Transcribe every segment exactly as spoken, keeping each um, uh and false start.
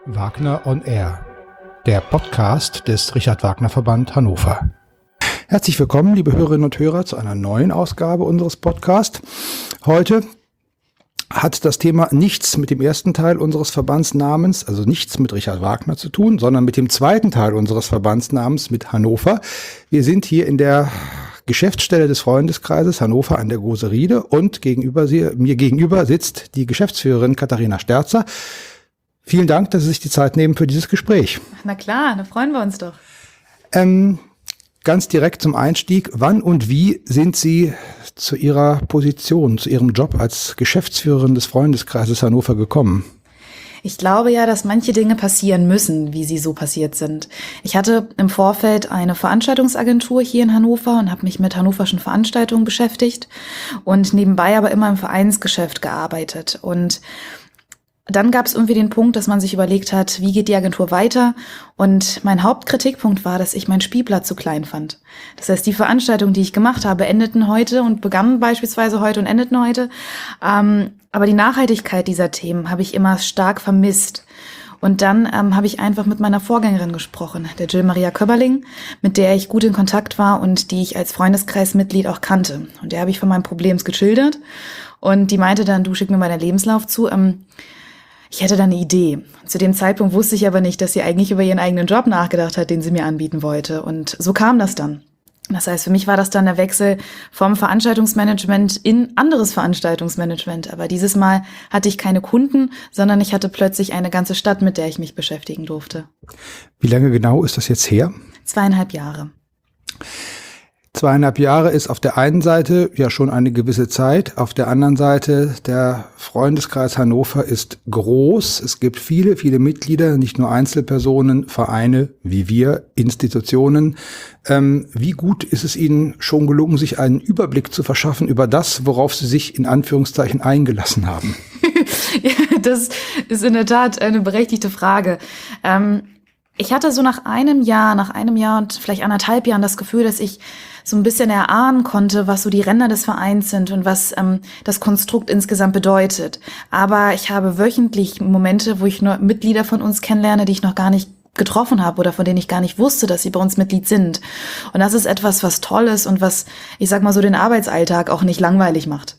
Wagner on Air, der Podcast des Richard-Wagner-Verband Hannover. Herzlich willkommen, liebe Hörerinnen und Hörer, zu einer neuen Ausgabe unseres Podcasts. Heute hat das Thema nichts mit dem ersten Teil unseres Verbandsnamens, also nichts mit Richard Wagner zu tun, sondern mit dem zweiten Teil unseres Verbandsnamens, mit Hannover. Wir sind hier in der Geschäftsstelle des Freundeskreises Hannover an der Große Riede und gegenüber sie, mir gegenüber sitzt die Geschäftsführerin Katharina Sterzer. Vielen Dank, dass Sie sich die Zeit nehmen für dieses Gespräch. Na klar, da freuen wir uns doch. Ähm, ganz direkt zum Einstieg. Wann und wie sind Sie zu Ihrer Position, zu Ihrem Job als Geschäftsführerin des Freundeskreises Hannover gekommen? Ich glaube ja, dass manche Dinge passieren müssen, wie sie so passiert sind. Ich hatte im Vorfeld eine Veranstaltungsagentur hier in Hannover und habe mich mit hannoverschen Veranstaltungen beschäftigt und nebenbei aber immer im Vereinsgeschäft gearbeitet. Und dann gab es irgendwie den Punkt, dass man sich überlegt hat, wie geht die Agentur weiter? Und mein Hauptkritikpunkt war, dass ich mein Spielplatz zu klein fand. Das heißt, die Veranstaltungen, die ich gemacht habe, endeten heute und begannen beispielsweise heute und endeten heute. Ähm, aber die Nachhaltigkeit dieser Themen habe ich immer stark vermisst. Und dann ähm, habe ich einfach mit meiner Vorgängerin gesprochen, der Jill Maria Köberling, mit der ich gut in Kontakt war und die ich als Freundeskreismitglied auch kannte. Und der habe ich von meinem Problem geschildert. Und die meinte dann, du schick mir mal deinen Lebenslauf zu. Ähm, Ich hätte da eine Idee. Zu dem Zeitpunkt wusste ich aber nicht, dass sie eigentlich über ihren eigenen Job nachgedacht hat, den sie mir anbieten wollte. Und so kam das dann. Das heißt, für mich war das dann der Wechsel vom Veranstaltungsmanagement in anderes Veranstaltungsmanagement. Aber dieses Mal hatte ich keine Kunden, sondern ich hatte plötzlich eine ganze Stadt, mit der ich mich beschäftigen durfte. Wie lange genau ist das jetzt her? Zweieinhalb Jahre. Zweieinhalb Jahre ist auf der einen Seite ja schon eine gewisse Zeit, auf der anderen Seite der Freundeskreis Hannover ist groß. Es gibt viele, viele Mitglieder, nicht nur Einzelpersonen, Vereine wie wir, Institutionen. Ähm, wie gut ist es Ihnen schon gelungen, sich einen Überblick zu verschaffen über das, worauf Sie sich in Anführungszeichen eingelassen haben? Ja, das ist in der Tat eine berechtigte Frage. Ähm, ich hatte so nach einem Jahr, nach einem Jahr und vielleicht anderthalb Jahren das Gefühl, dass ich so ein bisschen erahnen konnte, was so die Ränder des Vereins sind und was ähm, das Konstrukt insgesamt bedeutet. Aber ich habe wöchentlich Momente, wo ich nur Mitglieder von uns kennenlerne, die ich noch gar nicht getroffen habe oder von denen ich gar nicht wusste, dass sie bei uns Mitglied sind. Und das ist etwas, was toll ist und was, ich sag mal so, den Arbeitsalltag auch nicht langweilig macht.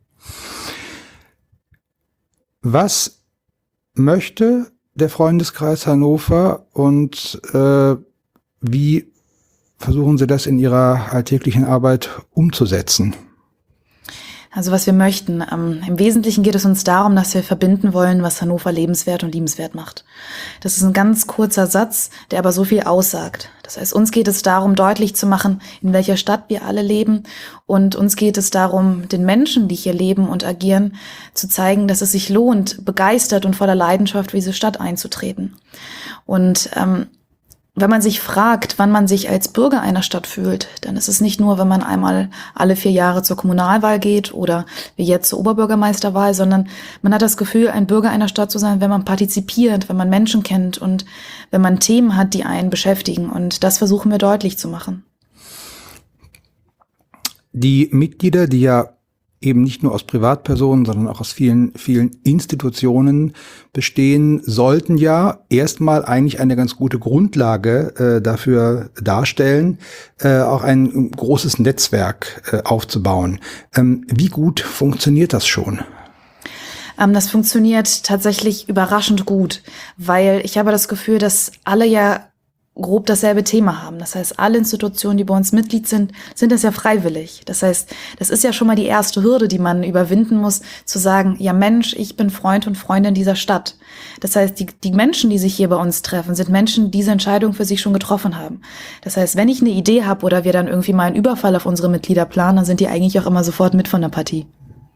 Was möchte der Freundeskreis Hannover und äh, wie versuchen Sie das in Ihrer alltäglichen Arbeit umzusetzen? Also was wir möchten. Ähm, im Wesentlichen geht es uns darum, dass wir verbinden wollen, was Hannover lebenswert und liebenswert macht. Das ist ein ganz kurzer Satz, der aber so viel aussagt. Das heißt, uns geht es darum, deutlich zu machen, in welcher Stadt wir alle leben. Und uns geht es darum, den Menschen, die hier leben und agieren, zu zeigen, dass es sich lohnt, begeistert und voller Leidenschaft für diese Stadt einzutreten. Und ähm, wenn man sich fragt, wann man sich als Bürger einer Stadt fühlt, dann ist es nicht nur, wenn man einmal alle vier Jahre zur Kommunalwahl geht oder wie jetzt zur Oberbürgermeisterwahl, sondern man hat das Gefühl, ein Bürger einer Stadt zu sein, wenn man partizipiert, wenn man Menschen kennt und wenn man Themen hat, die einen beschäftigen. Und das versuchen wir deutlich zu machen. Die Mitglieder, die ja eben nicht nur aus Privatpersonen, sondern auch aus vielen, vielen Institutionen bestehen, sollten ja erstmal eigentlich eine ganz gute Grundlage äh, dafür darstellen, äh, auch ein großes Netzwerk äh, aufzubauen. Ähm, wie gut funktioniert das schon? Ähm, das funktioniert tatsächlich überraschend gut, weil ich habe das Gefühl, dass alle ja grob dasselbe Thema haben. Das heißt, alle Institutionen, die bei uns Mitglied sind, sind das ja freiwillig. Das heißt, das ist ja schon mal die erste Hürde, die man überwinden muss, zu sagen, ja Mensch, ich bin Freund und Freundin dieser Stadt. Das heißt, die, die Menschen, die sich hier bei uns treffen, sind Menschen, die diese Entscheidung für sich schon getroffen haben. Das heißt, wenn ich eine Idee habe oder wir dann irgendwie mal einen Überfall auf unsere Mitglieder planen, dann sind die eigentlich auch immer sofort mit von der Partie.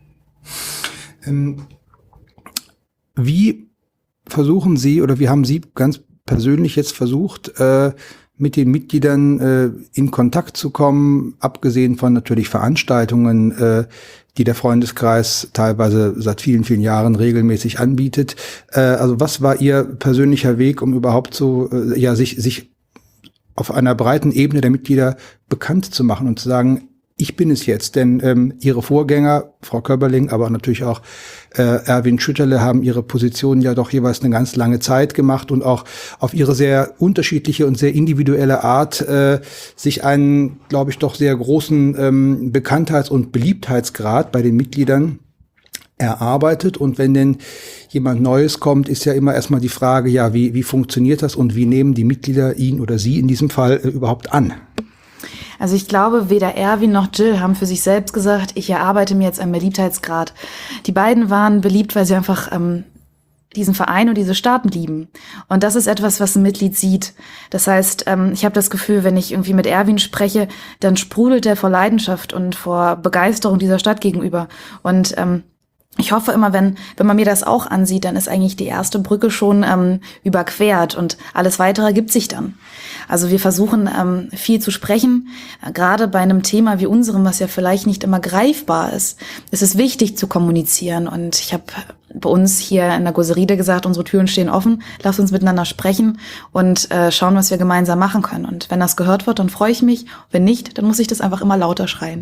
Ähm, wie versuchen Sie oder wie haben Sie ganz persönlich jetzt versucht, äh, mit den Mitgliedern äh, in Kontakt zu kommen, abgesehen von natürlich Veranstaltungen, äh, die der Freundeskreis teilweise seit vielen, vielen Jahren regelmäßig anbietet. Äh, also was war Ihr persönlicher Weg, um überhaupt so äh, ja sich sich auf einer breiten Ebene der Mitglieder bekannt zu machen und zu sagen, ich bin es jetzt, denn ähm, Ihre Vorgänger, Frau Köberling, aber natürlich auch äh, Erwin Schütterle, haben ihre Positionen ja doch jeweils eine ganz lange Zeit gemacht und auch auf ihre sehr unterschiedliche und sehr individuelle Art äh, sich einen, glaube ich, doch sehr großen ähm, Bekanntheits- und Beliebtheitsgrad bei den Mitgliedern erarbeitet. Und wenn denn jemand Neues kommt, ist ja immer erstmal die Frage, ja, wie, wie funktioniert das und wie nehmen die Mitglieder ihn oder sie in diesem Fall äh, überhaupt an? Also ich glaube, weder Erwin noch Jill haben für sich selbst gesagt, ich erarbeite mir jetzt einen Beliebtheitsgrad. Die beiden waren beliebt, weil sie einfach ähm, diesen Verein und diese Staaten lieben. Und das ist etwas, was ein Mitglied sieht. Das heißt, ähm, ich habe das Gefühl, wenn ich irgendwie mit Erwin spreche, dann sprudelt er vor Leidenschaft und vor Begeisterung dieser Stadt gegenüber. Und ähm, ich hoffe immer, wenn wenn man mir das auch ansieht, dann ist eigentlich die erste Brücke schon ähm, überquert und alles Weitere ergibt sich dann. Also wir versuchen ähm, viel zu sprechen, äh, gerade bei einem Thema wie unserem, was ja vielleicht nicht immer greifbar ist. Es ist wichtig zu kommunizieren und ich habe bei uns hier in der Goseride gesagt, unsere Türen stehen offen, lasst uns miteinander sprechen und äh, schauen, was wir gemeinsam machen können. Und wenn das gehört wird, dann freue ich mich. Wenn nicht, dann muss ich das einfach immer lauter schreien.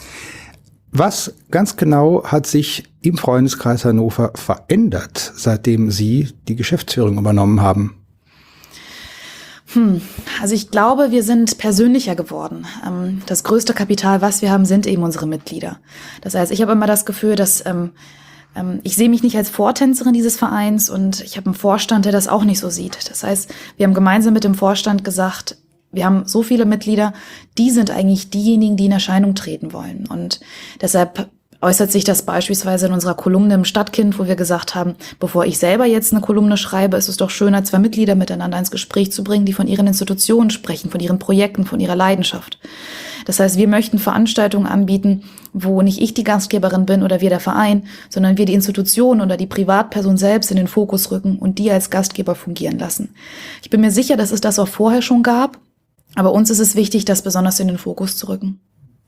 Was ganz genau hat sich im Freundeskreis Hannover verändert, seitdem Sie die Geschäftsführung übernommen haben? Hm, also ich glaube, wir sind persönlicher geworden. Ähm, das größte Kapital, was wir haben, sind eben unsere Mitglieder. Das heißt, ich habe immer das Gefühl, dass ähm, ähm, ich sehe mich nicht als Vortänzerin dieses Vereins und ich habe einen Vorstand, der das auch nicht so sieht. Das heißt, wir haben gemeinsam mit dem Vorstand gesagt, wir haben so viele Mitglieder, die sind eigentlich diejenigen, die in Erscheinung treten wollen. Und deshalb äußert sich das beispielsweise in unserer Kolumne im Stadtkind, wo wir gesagt haben, bevor ich selber jetzt eine Kolumne schreibe, ist es doch schöner, zwei Mitglieder miteinander ins Gespräch zu bringen, die von ihren Institutionen sprechen, von ihren Projekten, von ihrer Leidenschaft. Das heißt, wir möchten Veranstaltungen anbieten, wo nicht ich die Gastgeberin bin oder wir der Verein, sondern wir die Institution oder die Privatperson selbst in den Fokus rücken und die als Gastgeber fungieren lassen. Ich bin mir sicher, dass es das auch vorher schon gab. Aber uns ist es wichtig, das besonders in den Fokus zu rücken.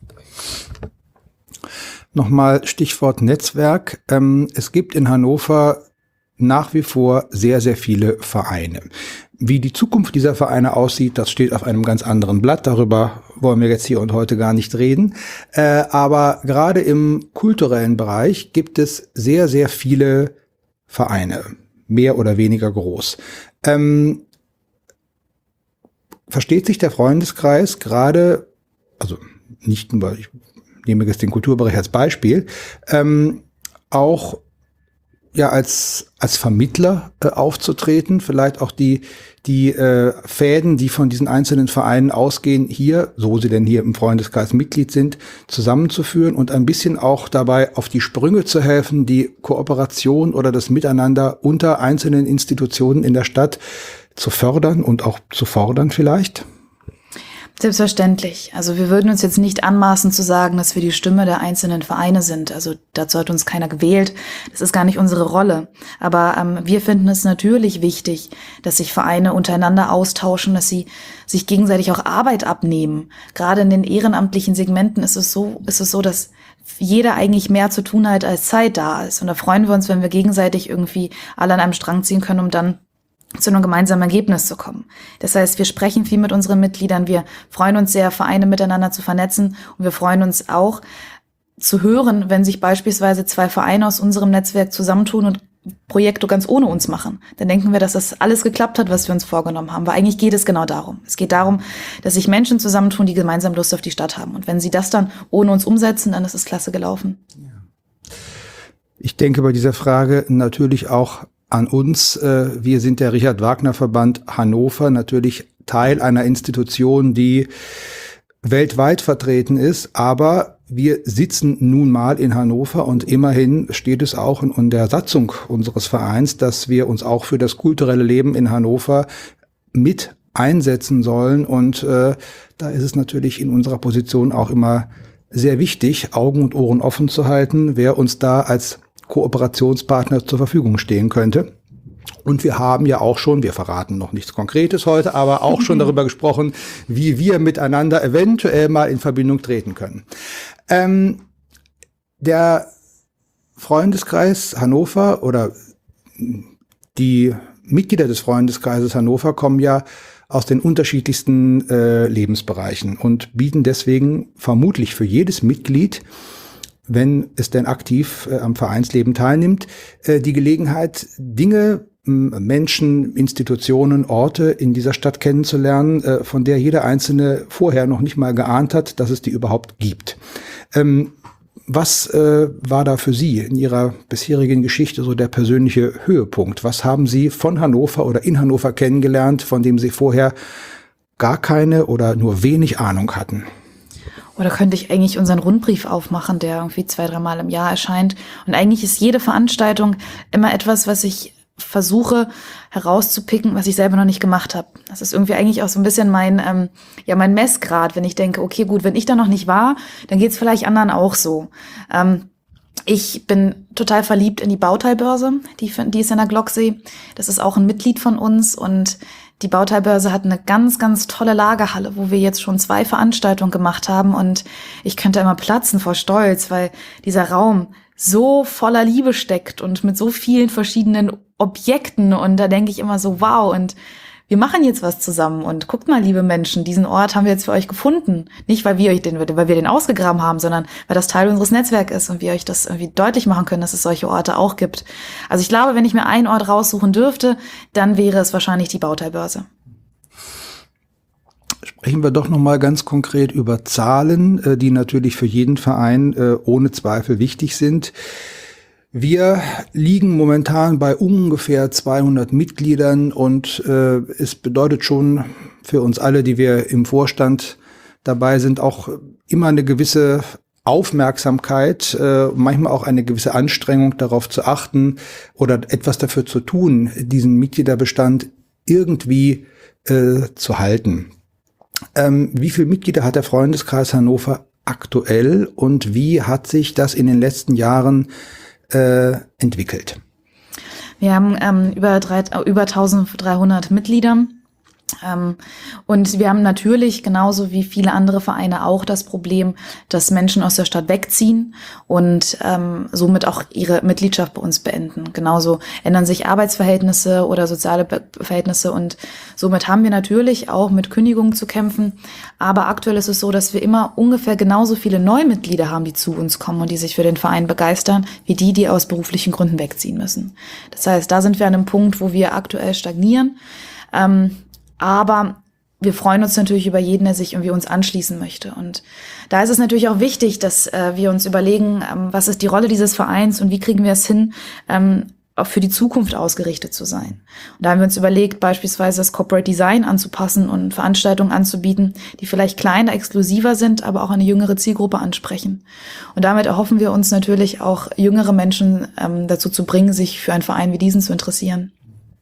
Nochmal Stichwort Netzwerk. Ähm, es gibt in Hannover nach wie vor sehr, sehr viele Vereine. Wie die Zukunft dieser Vereine aussieht, das steht auf einem ganz anderen Blatt. Darüber wollen wir jetzt hier und heute gar nicht reden. Äh, aber gerade im kulturellen Bereich gibt es sehr, sehr viele Vereine, mehr oder weniger groß. Ähm, Versteht sich der Freundeskreis gerade, also nicht nur, ich nehme jetzt den Kulturbereich als Beispiel, ähm, auch ja als als Vermittler äh, aufzutreten, vielleicht auch die die äh, Fäden, die von diesen einzelnen Vereinen ausgehen, hier, so sie denn hier im Freundeskreis Mitglied sind, zusammenzuführen und ein bisschen auch dabei auf die Sprünge zu helfen, die Kooperation oder das Miteinander unter einzelnen Institutionen in der Stadt zu fördern und auch zu fordern vielleicht? Selbstverständlich. Also wir würden uns jetzt nicht anmaßen zu sagen, dass wir die Stimme der einzelnen Vereine sind. Also dazu hat uns keiner gewählt. Das ist gar nicht unsere Rolle. Aber ähm, wir finden es natürlich wichtig, dass sich Vereine untereinander austauschen, dass sie sich gegenseitig auch Arbeit abnehmen. Gerade in den ehrenamtlichen Segmenten ist es so, ist es so, dass jeder eigentlich mehr zu tun hat, als Zeit da ist. Und da freuen wir uns, wenn wir gegenseitig irgendwie alle an einem Strang ziehen können, um dann zu einem gemeinsamen Ergebnis zu kommen. Das heißt, wir sprechen viel mit unseren Mitgliedern, wir freuen uns sehr, Vereine miteinander zu vernetzen und wir freuen uns auch zu hören, wenn sich beispielsweise zwei Vereine aus unserem Netzwerk zusammentun und Projekte ganz ohne uns machen. Dann denken wir, dass das alles geklappt hat, was wir uns vorgenommen haben. Weil eigentlich geht es genau darum. Es geht darum, dass sich Menschen zusammentun, die gemeinsam Lust auf die Stadt haben. Und wenn sie das dann ohne uns umsetzen, dann ist es klasse gelaufen. Ich denke bei dieser Frage natürlich auch an uns. Wir sind der Richard-Wagner-Verband Hannover, natürlich Teil einer Institution, die weltweit vertreten ist, aber wir sitzen nun mal in Hannover und immerhin steht es auch in der Satzung unseres Vereins, dass wir uns auch für das kulturelle Leben in Hannover mit einsetzen sollen und äh, da ist es natürlich in unserer Position auch immer sehr wichtig, Augen und Ohren offen zu halten, wer uns da als Kooperationspartner zur Verfügung stehen könnte. Und wir haben ja auch schon, wir verraten noch nichts Konkretes heute, aber auch schon darüber gesprochen, wie wir miteinander eventuell mal in Verbindung treten können. Ähm, der Freundeskreis Hannover oder die Mitglieder des Freundeskreises Hannover kommen ja aus den unterschiedlichsten äh, Lebensbereichen und bieten deswegen vermutlich für jedes Mitglied, wenn es denn aktiv äh, am Vereinsleben teilnimmt, äh, die Gelegenheit, Dinge, Menschen, Institutionen, Orte in dieser Stadt kennenzulernen, äh, von der jeder Einzelne vorher noch nicht mal geahnt hat, dass es die überhaupt gibt. Ähm, was äh, war da für Sie in Ihrer bisherigen Geschichte so der persönliche Höhepunkt? Was haben Sie von Hannover oder in Hannover kennengelernt, von dem Sie vorher gar keine oder nur wenig Ahnung hatten? Oder könnte ich eigentlich unseren Rundbrief aufmachen, der irgendwie zwei, dreimal im Jahr erscheint. Und eigentlich ist jede Veranstaltung immer etwas, was ich versuche herauszupicken, was ich selber noch nicht gemacht habe. Das ist irgendwie eigentlich auch so ein bisschen mein ähm, ja mein Messgrad, wenn ich denke, okay, gut, wenn ich da noch nicht war, dann geht's vielleicht anderen auch so. Ähm, ich bin total verliebt in die Bauteilbörse, die, die ist in der Glocksee. Das ist auch ein Mitglied von uns und die Bauteilbörse hat eine ganz, ganz tolle Lagerhalle, wo wir jetzt schon zwei Veranstaltungen gemacht haben und ich könnte immer platzen vor Stolz, weil dieser Raum so voller Liebe steckt und mit so vielen verschiedenen Objekten und da denke ich immer so, wow, und wir machen jetzt was zusammen und guckt mal, liebe Menschen, diesen Ort haben wir jetzt für euch gefunden. Nicht, weil wir euch den, weil wir den ausgegraben haben, sondern weil das Teil unseres Netzwerks ist und wir euch das irgendwie deutlich machen können, dass es solche Orte auch gibt. Also ich glaube, wenn ich mir einen Ort raussuchen dürfte, dann wäre es wahrscheinlich die Bauteilbörse. Sprechen wir doch noch mal ganz konkret über Zahlen, die natürlich für jeden Verein ohne Zweifel wichtig sind. Wir liegen momentan bei ungefähr zweihundert Mitgliedern und äh, es bedeutet schon für uns alle, die wir im Vorstand dabei sind, auch immer eine gewisse Aufmerksamkeit, äh, manchmal auch eine gewisse Anstrengung darauf zu achten oder etwas dafür zu tun, diesen Mitgliederbestand irgendwie äh, zu halten. Ähm, wie viele Mitglieder hat der Freundeskreis Hannover aktuell und wie hat sich das in den letzten Jahren äh, entwickelt? Wir haben ähm, über, drei, über dreizehnhundert Mitglieder. Ähm, und wir haben natürlich genauso wie viele andere Vereine auch das Problem, dass Menschen aus der Stadt wegziehen und ähm, somit auch ihre Mitgliedschaft bei uns beenden. Genauso ändern sich Arbeitsverhältnisse oder soziale Be- Verhältnisse und somit haben wir natürlich auch mit Kündigungen zu kämpfen. Aber aktuell ist es so, dass wir immer ungefähr genauso viele Neumitglieder haben, die zu uns kommen und die sich für den Verein begeistern, wie die, die aus beruflichen Gründen wegziehen müssen. Das heißt, da sind wir an einem Punkt, wo wir aktuell stagnieren. Ähm, Aber wir freuen uns natürlich über jeden, der sich irgendwie uns anschließen möchte. Und da ist es natürlich auch wichtig, dass äh, wir uns überlegen, ähm, was ist die Rolle dieses Vereins und wie kriegen wir es hin, ähm, auch für die Zukunft ausgerichtet zu sein. Und da haben wir uns überlegt, beispielsweise das Corporate Design anzupassen und Veranstaltungen anzubieten, die vielleicht kleiner, exklusiver sind, aber auch eine jüngere Zielgruppe ansprechen. Und damit erhoffen wir uns natürlich auch jüngere Menschen ähm, dazu zu bringen, sich für einen Verein wie diesen zu interessieren.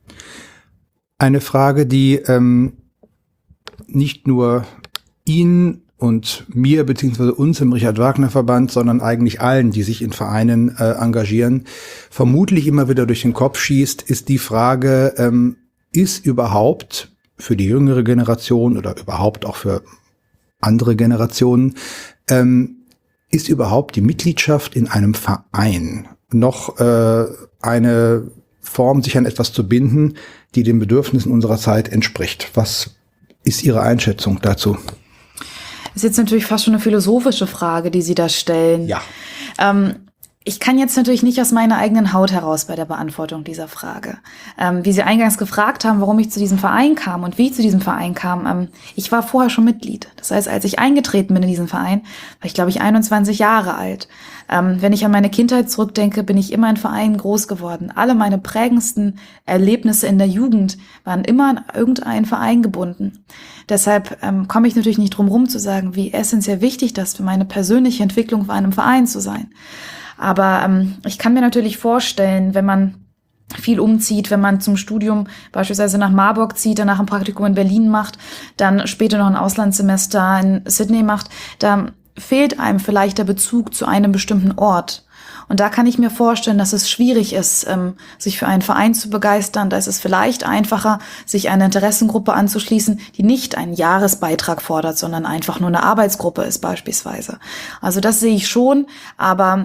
Eine Frage, die ähm, nicht nur Ihnen und mir beziehungsweise uns im Richard-Wagner-Verband, sondern eigentlich allen, die sich in Vereinen äh, engagieren, vermutlich immer wieder durch den Kopf schießt, ist die Frage, ähm, ist überhaupt für die jüngere Generation oder überhaupt auch für andere Generationen, ähm, ist überhaupt die Mitgliedschaft in einem Verein noch äh, eine Form, sich an etwas zu binden, die den Bedürfnissen unserer Zeit entspricht? Was ist Ihre Einschätzung dazu? Das ist jetzt natürlich fast schon eine philosophische Frage, die Sie da stellen. Ja. Ähm, ich kann jetzt natürlich nicht aus meiner eigenen Haut heraus bei der Beantwortung dieser Frage. Ähm, wie Sie eingangs gefragt haben, warum ich zu diesem Verein kam und wie ich zu diesem Verein kam, ähm, ich war vorher schon Mitglied. Das heißt, als ich eingetreten bin in diesen Verein, war ich, glaube ich, einundzwanzig Jahre alt. Ähm, wenn ich an meine Kindheit zurückdenke, bin ich immer in Vereinen groß geworden. Alle meine prägendsten Erlebnisse in der Jugend waren immer an irgendeinen Verein gebunden. Deshalb ähm, komme ich natürlich nicht drum rum zu sagen, wie essentiell wichtig das für meine persönliche Entwicklung war, in einem Verein zu sein. Aber ähm, ich kann mir natürlich vorstellen, wenn man viel umzieht, wenn man zum Studium beispielsweise nach Marburg zieht, danach ein Praktikum in Berlin macht, dann später noch ein Auslandssemester in Sydney macht, da fehlt einem vielleicht der Bezug zu einem bestimmten Ort. Und da kann ich mir vorstellen, dass es schwierig ist, ähm, sich für einen Verein zu begeistern. Da ist es vielleicht einfacher, sich einer Interessengruppe anzuschließen, die nicht einen Jahresbeitrag fordert, sondern einfach nur eine Arbeitsgruppe ist beispielsweise. Also das sehe ich schon, aber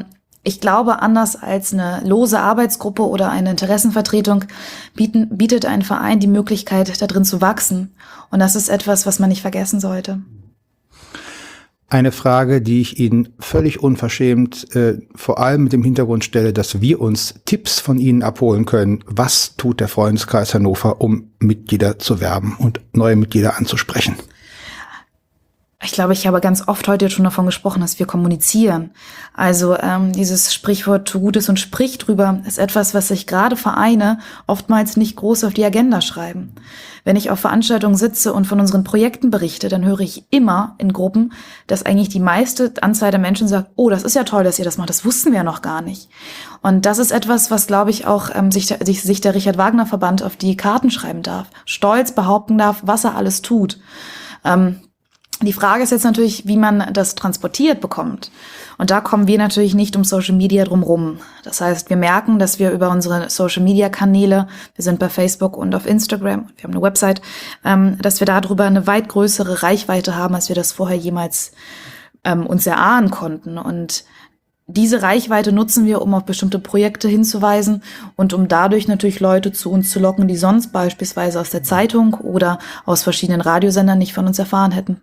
ich glaube, anders als eine lose Arbeitsgruppe oder eine Interessenvertretung bieten, bietet ein Verein die Möglichkeit, da drin zu wachsen. Und das ist etwas, was man nicht vergessen sollte. Eine Frage, die ich Ihnen völlig unverschämt äh, vor allem mit dem Hintergrund stelle, dass wir uns Tipps von Ihnen abholen können. Was tut der Freundeskreis Hannover, um Mitglieder zu werben und neue Mitglieder anzusprechen? Ich glaube, ich habe ganz oft heute schon davon gesprochen, dass wir kommunizieren. Also ähm, dieses Sprichwort tu Gutes und sprich drüber ist etwas, was sich gerade Vereine oftmals nicht groß auf die Agenda schreiben. Wenn ich auf Veranstaltungen sitze und von unseren Projekten berichte, dann höre ich immer in Gruppen, dass eigentlich die meiste Anzahl der Menschen sagt, oh, das ist ja toll, dass ihr das macht, das wussten wir ja noch gar nicht. Und das ist etwas, was, glaube ich, auch ähm, sich, sich, sich der Richard-Wagner-Verband auf die Karten schreiben darf, stolz behaupten darf, was er alles tut. Ähm, Die Frage ist jetzt natürlich, wie man das transportiert bekommt. Und da kommen wir natürlich nicht um Social Media drum rum. Das heißt, wir merken, dass wir über unsere Social Media Kanäle, wir sind bei Facebook und auf Instagram, wir haben eine Website, ähm, dass wir darüber eine weit größere Reichweite haben, als wir das vorher jemals ähm, uns erahnen konnten. Und diese Reichweite nutzen wir, um auf bestimmte Projekte hinzuweisen und um dadurch natürlich Leute zu uns zu locken, die sonst beispielsweise aus der Zeitung oder aus verschiedenen Radiosendern nicht von uns erfahren hätten.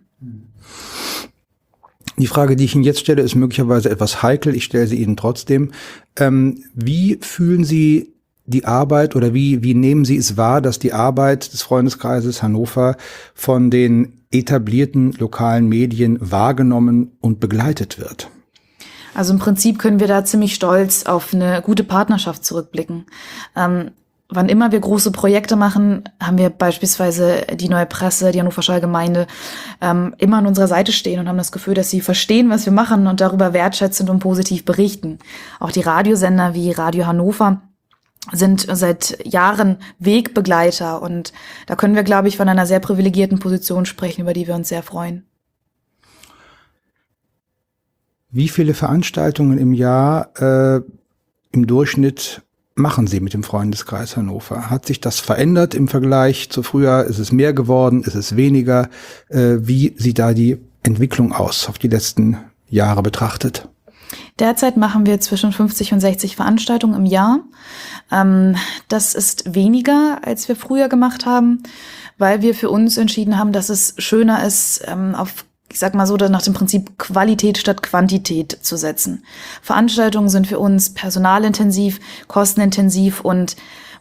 Die Frage, die ich Ihnen jetzt stelle, ist möglicherweise etwas heikel. Ich stelle sie Ihnen trotzdem. Ähm, wie fühlen Sie die Arbeit oder wie, wie nehmen Sie es wahr, dass die Arbeit des Freundeskreises Hannover von den etablierten lokalen Medien wahrgenommen und begleitet wird? Also im Prinzip können wir da ziemlich stolz auf eine gute Partnerschaft zurückblicken. Ähm, Wann immer wir große Projekte machen, haben wir beispielsweise die Neue Presse, die Hannoversche Allgemeine, ähm, immer an unserer Seite stehen und haben das Gefühl, dass sie verstehen, was wir machen und darüber wertschätzend und positiv berichten. Auch die Radiosender wie Radio Hannover sind seit Jahren Wegbegleiter und da können wir, glaube ich, von einer sehr privilegierten Position sprechen, über die wir uns sehr freuen. Wie viele Veranstaltungen im Jahr äh, im Durchschnitt machen Sie mit dem Freundeskreis Hannover? Hat sich das verändert im Vergleich zu früher? Ist es mehr geworden? Ist es weniger? Äh, wie sieht da die Entwicklung aus, auf die letzten Jahre betrachtet? Derzeit machen wir zwischen fünfzig und sechzig Veranstaltungen im Jahr. Ähm, das ist weniger, als wir früher gemacht haben, weil wir für uns entschieden haben, dass es schöner ist, ähm, auf ich sag mal so, nach dem Prinzip Qualität statt Quantität zu setzen. Veranstaltungen sind für uns personalintensiv, kostenintensiv und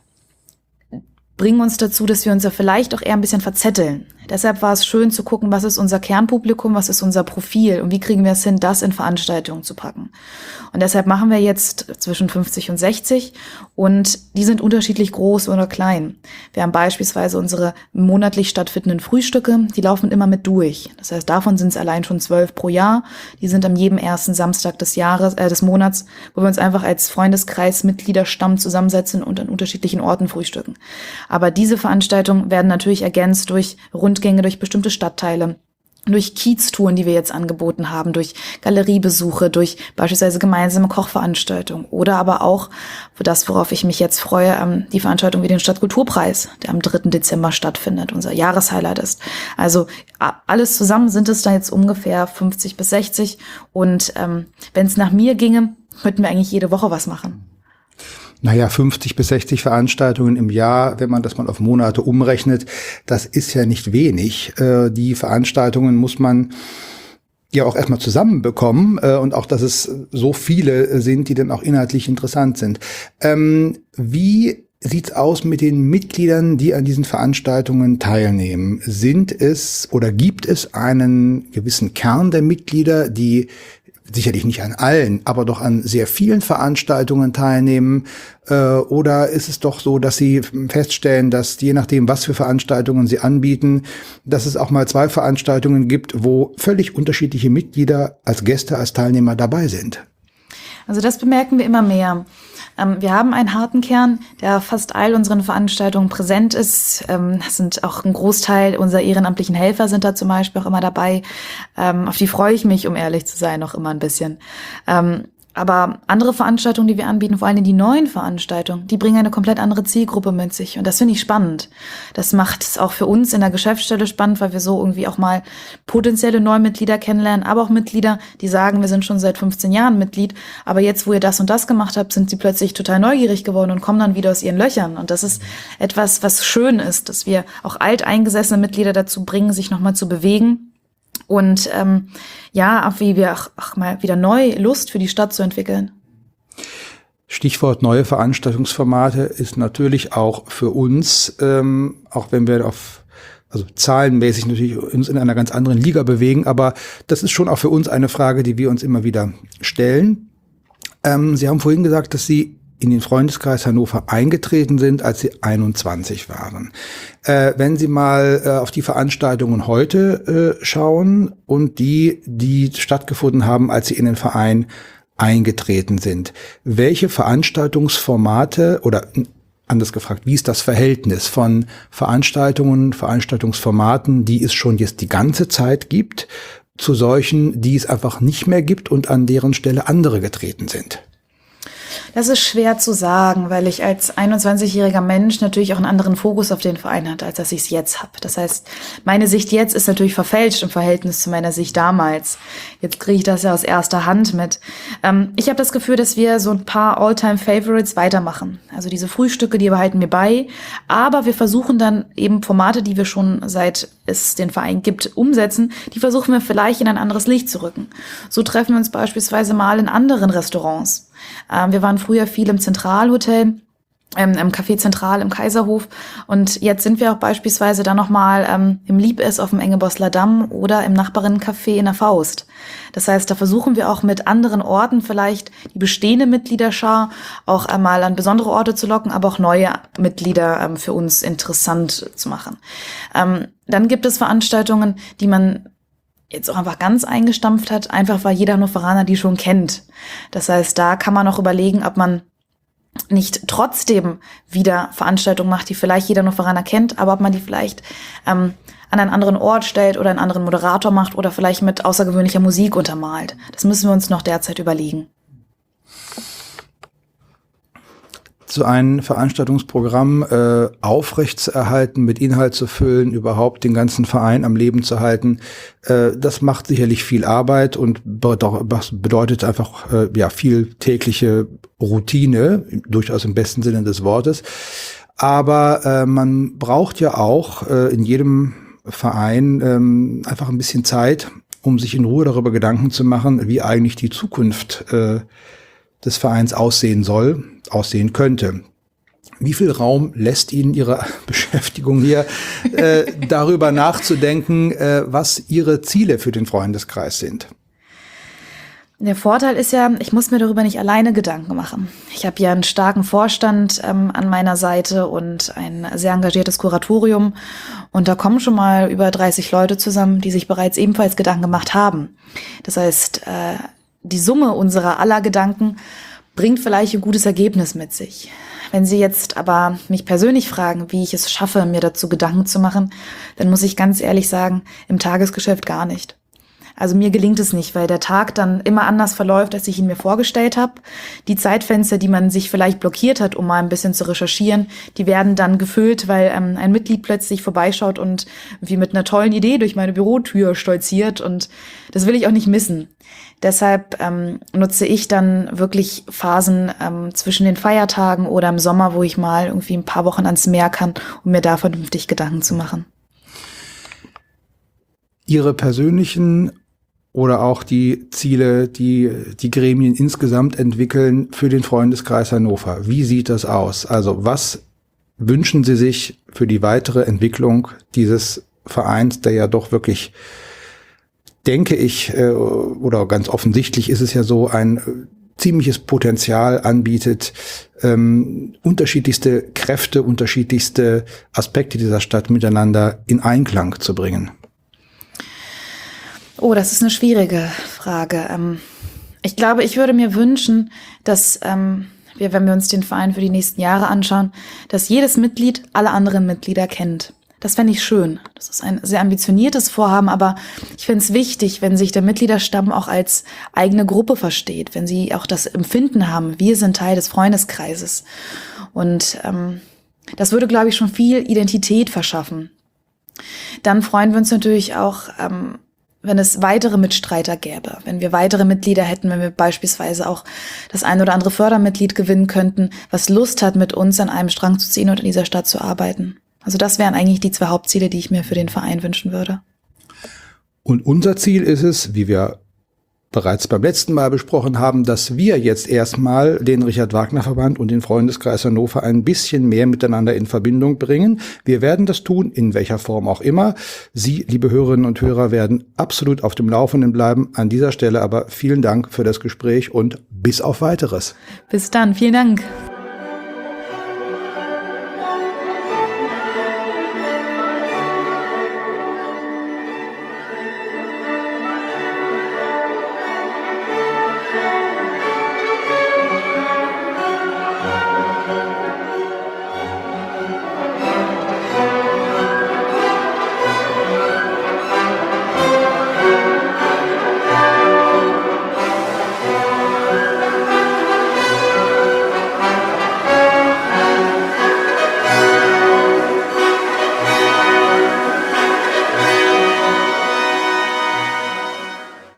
bringen uns dazu, dass wir uns ja vielleicht auch eher ein bisschen verzetteln. Deshalb war es schön zu gucken, was ist unser Kernpublikum, was ist unser Profil und wie kriegen wir es hin, das in Veranstaltungen zu packen. Und deshalb machen wir jetzt zwischen fünfzig und sechzig und die sind unterschiedlich groß oder klein. Wir haben beispielsweise unsere monatlich stattfindenden Frühstücke, die laufen immer mit durch. Das heißt, davon sind es allein schon zwölf pro Jahr. Die sind an jedem ersten Samstag des Jahres, äh, des Monats, wo wir uns einfach als Freundeskreis Mitgliederstamm zusammensetzen und an unterschiedlichen Orten frühstücken. Aber diese Veranstaltungen werden natürlich ergänzt durch Rundgänge durch bestimmte Stadtteile, durch Kieztouren, die wir jetzt angeboten haben, durch Galeriebesuche, durch beispielsweise gemeinsame Kochveranstaltungen oder aber auch, für das, worauf ich mich jetzt freue, die Veranstaltung wie den Stadtkulturpreis, der am dritten Dezember stattfindet, unser Jahreshighlight ist. Also alles zusammen sind es dann jetzt ungefähr fünfzig bis sechzig und ähm, wenn es nach mir ginge, könnten wir eigentlich jede Woche was machen. Naja, fünfzig bis sechzig Veranstaltungen im Jahr, wenn man das mal auf Monate umrechnet, das ist ja nicht wenig. Äh, die Veranstaltungen muss man ja auch erstmal zusammenbekommen äh, und auch, dass es so viele sind, die dann auch inhaltlich interessant sind. Ähm, wie sieht's aus mit den Mitgliedern, die an diesen Veranstaltungen teilnehmen? Sind es oder gibt es einen gewissen Kern der Mitglieder, die sicherlich nicht an allen, aber doch an sehr vielen Veranstaltungen teilnehmen? Äh, oder ist es doch so, dass Sie feststellen, dass je nachdem, was für Veranstaltungen Sie anbieten, dass es auch mal zwei Veranstaltungen gibt, wo völlig unterschiedliche Mitglieder als Gäste, als Teilnehmer dabei sind? Also das bemerken wir immer mehr. Wir haben einen harten Kern, der fast all unseren Veranstaltungen präsent ist. Das sind auch ein Großteil unserer ehrenamtlichen Helfer sind da zum Beispiel auch immer dabei. Auf die freue ich mich, um ehrlich zu sein, noch immer ein bisschen. Aber andere Veranstaltungen, die wir anbieten, vor allem die neuen Veranstaltungen, die bringen eine komplett andere Zielgruppe mit sich. Und das finde ich spannend. Das macht es auch für uns in der Geschäftsstelle spannend, weil wir so irgendwie auch mal potenzielle Neumitglieder kennenlernen, aber auch Mitglieder, die sagen, wir sind schon seit fünfzehn Jahren Mitglied, aber jetzt, wo ihr das und das gemacht habt, sind sie plötzlich total neugierig geworden und kommen dann wieder aus ihren Löchern. Und das ist etwas, was schön ist, dass wir auch alteingesessene Mitglieder dazu bringen, sich nochmal zu bewegen. Und ähm, ja, auch wie wir auch, auch mal wieder neu Lust für die Stadt zu entwickeln. Stichwort neue Veranstaltungsformate ist natürlich auch für uns, ähm, auch wenn wir auf, also zahlenmäßig natürlich uns in einer ganz anderen Liga bewegen, aber das ist schon auch für uns eine Frage, die wir uns immer wieder stellen. Ähm, Sie haben vorhin gesagt, dass Sie in den Freundeskreis Hannover eingetreten sind, als Sie einundzwanzig waren. Äh, wenn Sie mal äh, auf die Veranstaltungen heute äh, schauen und die, die stattgefunden haben, als Sie in den Verein eingetreten sind, welche Veranstaltungsformate oder anders gefragt, wie ist das Verhältnis von Veranstaltungen, Veranstaltungsformaten, die es schon jetzt die ganze Zeit gibt, zu solchen, die es einfach nicht mehr gibt und an deren Stelle andere getreten sind? Das ist schwer zu sagen, weil ich als einundzwanzigjähriger Mensch natürlich auch einen anderen Fokus auf den Verein hatte, als dass ich es jetzt habe. Das heißt, meine Sicht jetzt ist natürlich verfälscht im Verhältnis zu meiner Sicht damals. Jetzt kriege ich das ja aus erster Hand mit. Ähm, ich habe das Gefühl, dass wir so ein paar All-Time-Favorites weitermachen. Also diese Frühstücke, die behalten wir bei. Aber wir versuchen dann eben Formate, die wir schon seit es den Verein gibt, umsetzen, die versuchen wir vielleicht in ein anderes Licht zu rücken. So treffen wir uns beispielsweise mal in anderen Restaurants. Ähm, wir waren früher viel im Zentralhotel, ähm, im Café Zentral im Kaiserhof und jetzt sind wir auch beispielsweise dann nochmal ähm, im Liebes auf dem Engebosler Damm oder im Nachbarinnencafé in der Faust. Das heißt, da versuchen wir auch mit anderen Orten vielleicht die bestehende Mitgliederschar auch einmal an besondere Orte zu locken, aber auch neue Mitglieder ähm, für uns interessant zu machen. Ähm, dann gibt es Veranstaltungen, die man jetzt auch einfach ganz eingestampft hat, einfach weil jeder Hannoveraner die schon kennt. Das heißt, da kann man auch überlegen, ob man nicht trotzdem wieder Veranstaltungen macht, die vielleicht jeder Hannoveraner kennt, aber ob man die vielleicht ähm, an einen anderen Ort stellt oder einen anderen Moderator macht oder vielleicht mit außergewöhnlicher Musik untermalt. Das müssen wir uns noch derzeit überlegen. So ein Veranstaltungsprogramm äh, aufrechtzuerhalten, mit Inhalt zu füllen, überhaupt den ganzen Verein am Leben zu halten, äh, das macht sicherlich viel Arbeit und bedeutet einfach äh, ja viel tägliche Routine, durchaus im besten Sinne des Wortes. Aber äh, man braucht ja auch äh, in jedem Verein ähm, einfach ein bisschen Zeit, um sich in Ruhe darüber Gedanken zu machen, wie eigentlich die Zukunft äh, des Vereins aussehen soll, aussehen könnte. Wie viel Raum lässt Ihnen Ihre Beschäftigung hier, äh, darüber nachzudenken, äh, was Ihre Ziele für den Freundeskreis sind? Der Vorteil ist ja, ich muss mir darüber nicht alleine Gedanken machen. Ich habe ja einen starken Vorstand ähm, an meiner Seite und ein sehr engagiertes Kuratorium. Und da kommen schon mal über dreißig Leute zusammen, die sich bereits ebenfalls Gedanken gemacht haben. Das heißt, äh, die Summe unserer aller Gedanken bringt vielleicht ein gutes Ergebnis mit sich. Wenn Sie jetzt aber mich persönlich fragen, wie ich es schaffe, mir dazu Gedanken zu machen, dann muss ich ganz ehrlich sagen, im Tagesgeschäft gar nicht. Also mir gelingt es nicht, weil der Tag dann immer anders verläuft, als ich ihn mir vorgestellt habe. Die Zeitfenster, die man sich vielleicht blockiert hat, um mal ein bisschen zu recherchieren, die werden dann gefüllt, weil ähm, ein Mitglied plötzlich vorbeischaut und wie mit einer tollen Idee durch meine Bürotür stolziert und das will ich auch nicht missen. Deshalb ähm, nutze ich dann wirklich Phasen ähm, zwischen den Feiertagen oder im Sommer, wo ich mal irgendwie ein paar Wochen ans Meer kann, um mir da vernünftig Gedanken zu machen. Ihre persönlichen oder auch die Ziele, die die Gremien insgesamt entwickeln für den Freundeskreis Hannover. Wie sieht das aus? Also was wünschen Sie sich für die weitere Entwicklung dieses Vereins, der ja doch wirklich, denke ich, oder ganz offensichtlich ist es ja so, ein ziemliches Potenzial anbietet, ähm, unterschiedlichste Kräfte, unterschiedlichste Aspekte dieser Stadt miteinander in Einklang zu bringen? Oh, das ist eine schwierige Frage. Ähm, ich glaube, ich würde mir wünschen, dass ähm, wir, wenn wir uns den Verein für die nächsten Jahre anschauen, dass jedes Mitglied alle anderen Mitglieder kennt. Das fände ich schön. Das ist ein sehr ambitioniertes Vorhaben, aber ich finde es wichtig, wenn sich der Mitgliederstamm auch als eigene Gruppe versteht, wenn sie auch das Empfinden haben, wir sind Teil des Freundeskreises. Und ähm, das würde, glaube ich, schon viel Identität verschaffen. Dann freuen wir uns natürlich auch, ähm, wenn es weitere Mitstreiter gäbe, wenn wir weitere Mitglieder hätten, wenn wir beispielsweise auch das ein oder andere Fördermitglied gewinnen könnten, was Lust hat, mit uns an einem Strang zu ziehen und in dieser Stadt zu arbeiten. Also das wären eigentlich die zwei Hauptziele, die ich mir für den Verein wünschen würde. Und unser Ziel ist es, wie wir bereits beim letzten Mal besprochen haben, dass wir jetzt erstmal den Richard-Wagner-Verband und den Freundeskreis Hannover ein bisschen mehr miteinander in Verbindung bringen. Wir werden das tun, in welcher Form auch immer. Sie, liebe Hörerinnen und Hörer, werden absolut auf dem Laufenden bleiben. An dieser Stelle aber vielen Dank für das Gespräch und bis auf Weiteres. Bis dann, vielen Dank.